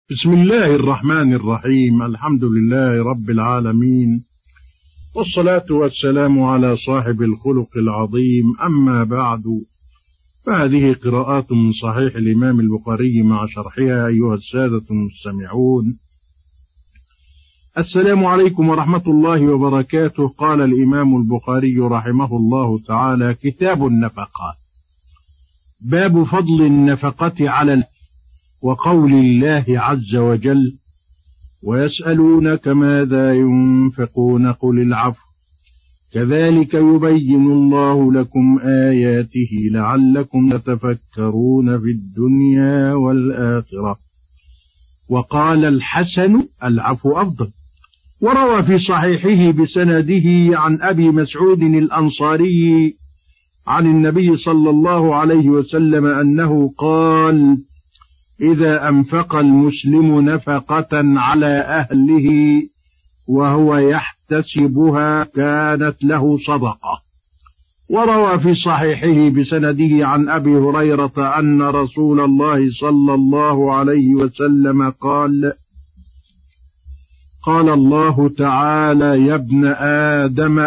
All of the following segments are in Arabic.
بسم الله الرحمن الرحيم. الحمد لله رب العالمين، والصلاة والسلام على صاحب الخلق العظيم. أما بعد، فهذه قراءات من صحيح الإمام البخاري مع شرحها أيها السادة المستمعون. السلام عليكم ورحمة الله وبركاته. قال الإمام البخاري رحمه الله تعالى: كتاب النفقات، باب فضل النفقة على وقول الله عز وجل: ويسألونك ماذا ينفقون قل العفو كذلك يبين الله لكم آياته لعلكم تتفكرون في الدنيا والآخرة. وقال الحسن: العفو أفضل. وروى في صحيحه بسنده عن أبي مسعود الأنصاري عن النبي صلى الله عليه وسلم أنه قال: إذا أنفق المسلم نفقة على أهله وهو يحتسبها كانت له صدقة. وروى في صحيحه بسنده عن أبي هريرة أن رسول الله صلى الله عليه وسلم قال: قال الله تعالى: يا ابن آدم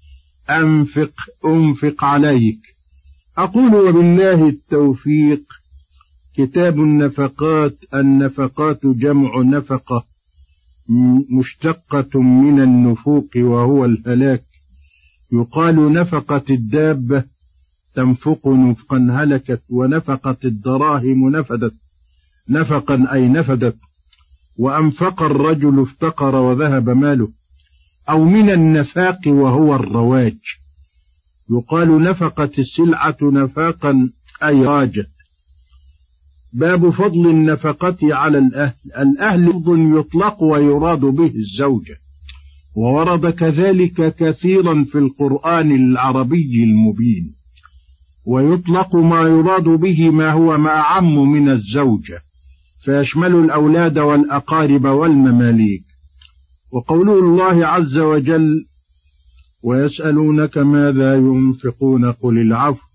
أنفق عليك. أقول وبالله التوفيق. كتاب النفقات. النفقات جمع نفقة مشتقة من النفوق وهو الهلاك. يقال نفقت الدابة تنفق نفقا هلكت، ونفقت الدراهم نفدت نفقا أي نفدت، وأنفق الرجل افتقر وذهب ماله، أو من النفاق وهو الرواج. يقال نفقت السلعة نفاقا أي راجت. باب فضل النفقة على الأهل. الأهل لفظ يطلق ويراد به الزوجة، وورد كذلك كثيرا في القرآن العربي المبين. ويطلق ما يراد به ما هو أعم من الزوجة، فيشمل الأولاد والأقارب والمماليك. وقوله الله عز وجل: ويسألونك ماذا ينفقون قل العفو.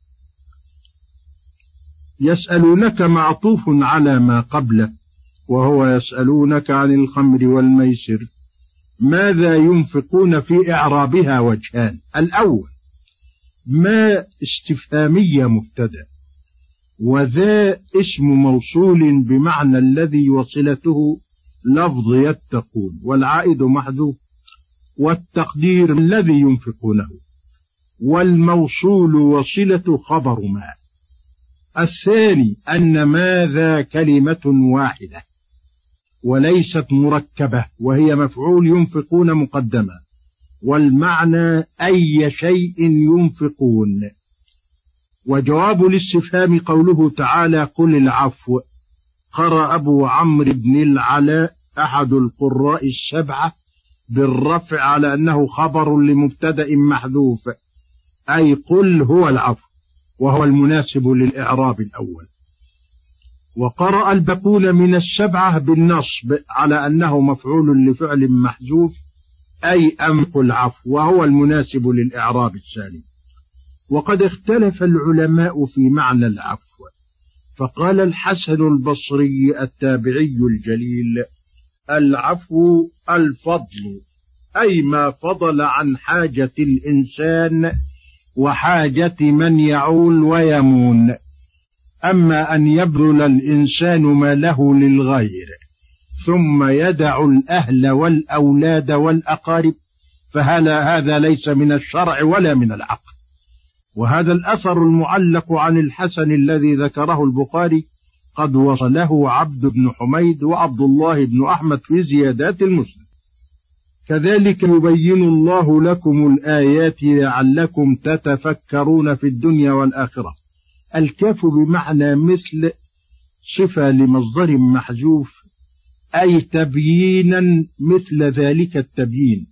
يسألونك معطوف على ما قبله، وهو يسألونك عن الخمر والميسر ماذا ينفقون. في إعرابها وجهان: الأول ما استفهامية مبتدأ، وذا اسم موصول بمعنى الذي وصلته لفظ يتقون، والعائد محذوف، والتقدير الذي ينفقونه، والموصول وصلة خبر ما. الثاني أن ماذا كلمة واحدة وليست مركبة، وهي مفعول ينفقون مقدمة، والمعنى أي شيء ينفقون. وجواب الاستفهام قوله تعالى: قل العفو. قرأ أبو عمرو بن العلاء أحد القراء السبعة بالرفع على أنه خبر لمبتدأ محذوف، أي قل هو العفو، وهو المناسب للإعراب الأول. وقرأ الباقون من السبعة بالنصب على أنه مفعول لفعل محذوف، أي أنفق العفو، وهو المناسب للإعراب الثاني. وقد اختلف العلماء في معنى العفو، فقال الحسن البصري التابعي الجليل: العفو الفضل، أي ما فضل عن حاجة الإنسان وحاجة من يعول ويمون. أما أن يبذل الإنسان ما له للغير ثم يدع الأهل والأولاد والأقارب، فهذا ليس من الشرع ولا من العقل. وهذا الأثر المعلق عن الحسن الذي ذكره البخاري قد وصله عبد بن حميد وعبد الله بن أحمد في زيادات المسلم. كذلك يبين الله لكم الآيات لعلكم تتفكرون في الدنيا والآخرة. الكاف بمعنى مثل، صفة لمصدر محذوف، أي تبيينا مثل ذلك التبيين.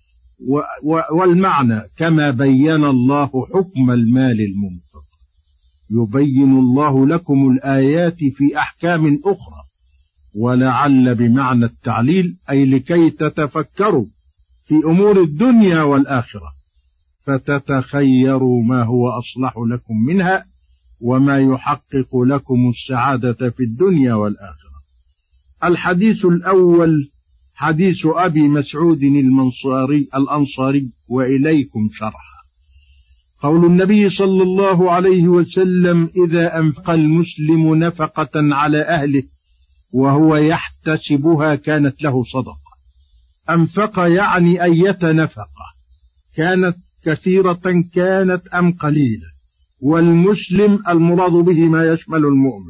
والمعنى كما بين الله حكم المال المنفق. يبين الله لكم الآيات في أحكام أخرى. ولعل بمعنى التعليل، أي لكي تتفكروا في أمور الدنيا والآخرة، فتتخيروا ما هو أصلح لكم منها وما يحقق لكم السعادة في الدنيا والآخرة. الحديث الأول حديث أبي مسعود الأنصاري وإليكم شرح. قول النبي صلى الله عليه وسلم: إذا أنفق المسلم نفقة على أهله وهو يحتسبها كانت له صدقة. أنفق يعني أية نفقة، كانت كثيرة كانت أم قليلة. والمسلم المراد به ما يشمل المؤمن.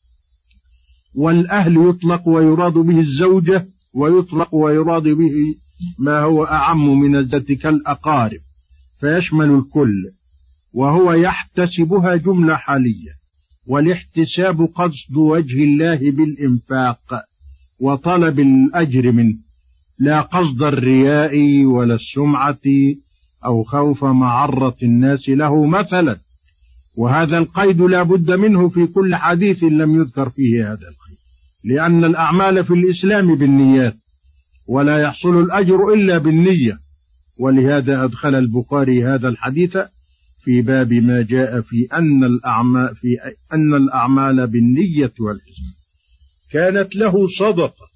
والأهل يطلق ويراد به الزوجة، ويطلق ويراد به ما هو أعم من ذلك كالأقارب، فيشمل الكل. وهو يحتسبها جملة حالية، والاحتساب قصد وجه الله بالإنفاق وطلب الأجر منه، لا قصد الرياء ولا السمعة أو خوف معرة الناس له مثلا. وهذا القيد لا بد منه في كل حديث لم يذكر فيه هذا القيد، لأن الأعمال في الإسلام بالنيات، ولا يحصل الأجر إلا بالنية. ولهذا أدخل البخاري هذا الحديث في باب ما جاء في أن الأعمال بالنية والحسن. كانت له صدقة،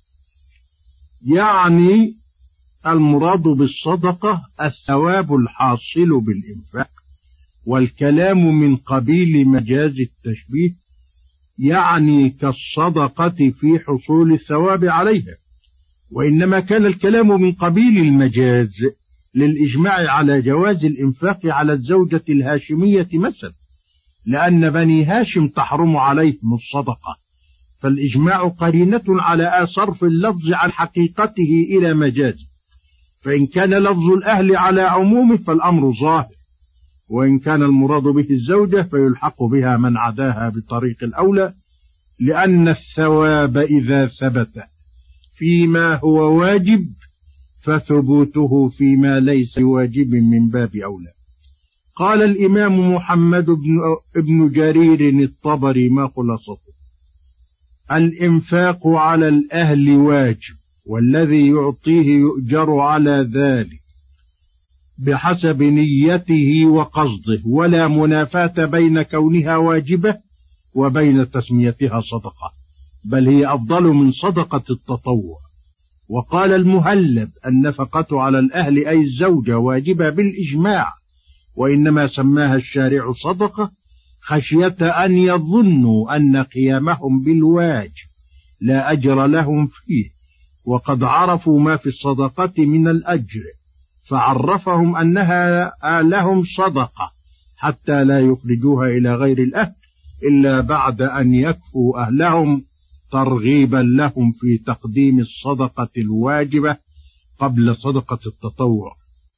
يعني المراد بالصدقة الثواب الحاصل بالإنفاق. والكلام من قبيل مجاز التشبيه، يعني كالصدقة في حصول الثواب عليها. وإنما كان الكلام من قبيل المجاز للإجماع على جواز الإنفاق على الزوجة الهاشمية مثلا، لأن بني هاشم تحرم عليهم الصدقة، فالإجماع قرينة على صرف اللفظ عن حقيقته إلى مجازه. فإن كان لفظ الأهل على عمومه فالأمر ظاهر، وإن كان المراد به الزوجة فيلحق بها من عداها بطريق الأولى، لأن الثواب إذا ثبت فيما هو واجب فثبوته فيما ليس واجب من باب أولى. قال الإمام محمد بن جرير الطبري ما خلاصته: الإنفاق على الأهل واجب، والذي يعطيه يؤجر على ذلك بحسب نيته وقصده، ولا منافاة بين كونها واجبة وبين تسميتها صدقة، بل هي أفضل من صدقة التطوع. وقال المهلب: النفقة على الأهل أي الزوجة واجبة بالإجماع، وإنما سماها الشارع صدقة خشية أن يظنوا أن قيامهم بالواجب لا أجر لهم فيه، وقد عرفوا ما في الصدقة من الأجر، فعرفهم أنها لهم صدقة حتى لا يخرجوها إلى غير الأهل إلا بعد أن يكفوا أهلهم، ترغيبا لهم في تقديم الصدقة الواجبة قبل صدقة التطوع.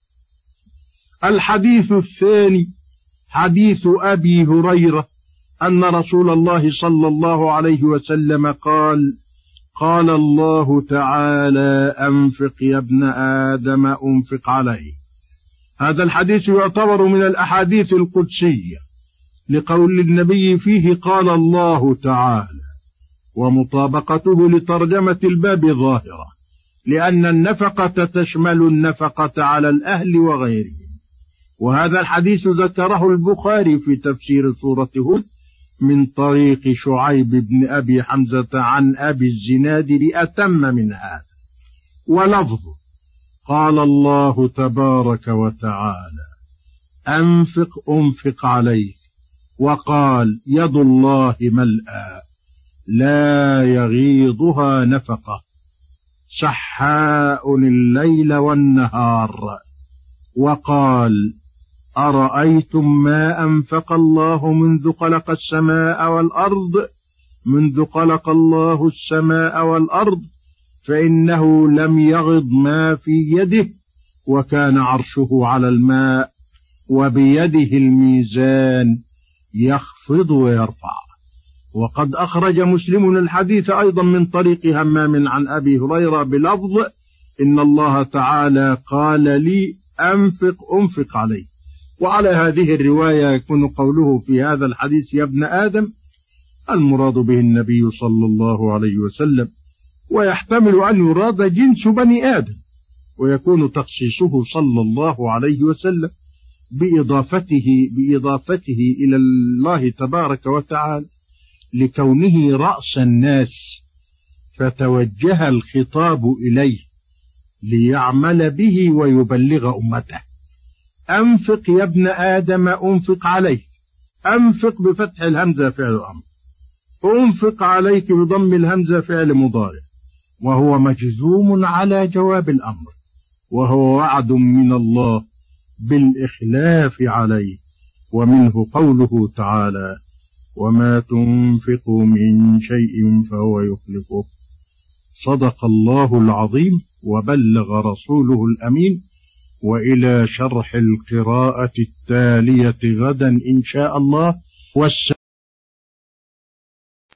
الحديث الثاني حديث أبي هريرة أن رسول الله صلى الله عليه وسلم قال: قال الله تعالى: أنفق يا ابن آدم أنفق عليه. هذا الحديث يعتبر من الأحاديث القدسية، لقول النبي فيه قال الله تعالى، ومطابقته لترجمة الباب ظاهرة، لأن النفقة تشمل النفقة على الأهل وغيرهم. وهذا الحديث ذكره البخاري في تفسير سورة هود من طريق شعيب بن أبي حمزة عن أبي الزناد بأتم من هذا، ولفظه: قال الله تبارك وتعالى: أنفق أنفق عليك، وقال: يد الله ملأى لا يغيضها نفقة، سحاء الليل والنهار. وقال: أرأيتم ما أنفق الله منذ خلق السماء والأرض، منذ خلق الله السماء والأرض فإنه لم يغض ما في يده، وكان عرشه على الماء، وبيده الميزان يخفض ويرفع. وقد أخرج مسلم الحديث أيضا من طريق همام عن أبي هريرة بلفظ: إن الله تعالى قال لي أنفق أنفق عليه. وعلى هذه الرواية يكون قوله في هذا الحديث يا ابن آدم المراد به النبي صلى الله عليه وسلم، ويحتمل أن يراد جنس بني آدم، ويكون تخصيصه صلى الله عليه وسلم بإضافته إلى الله تبارك وتعالى لكونه رأس الناس، فتوجه الخطاب إليه ليعمل به ويبلغ أمته. أنفق يا ابن آدم أنفق عليك. أنفق بفتح الهمزة فعل أمر، أنفق عليك بضم الهمزة فعل مضارع، وهو مجزوم على جواب الأمر، وهو وعد من الله بالإخلاف عليه. ومنه قوله تعالى: وما تنفقوا من شيء فهو يخلفه. صدق الله العظيم وبلغ رسوله الأمين. وإلى شرح القراءة التالية غدا إن شاء الله.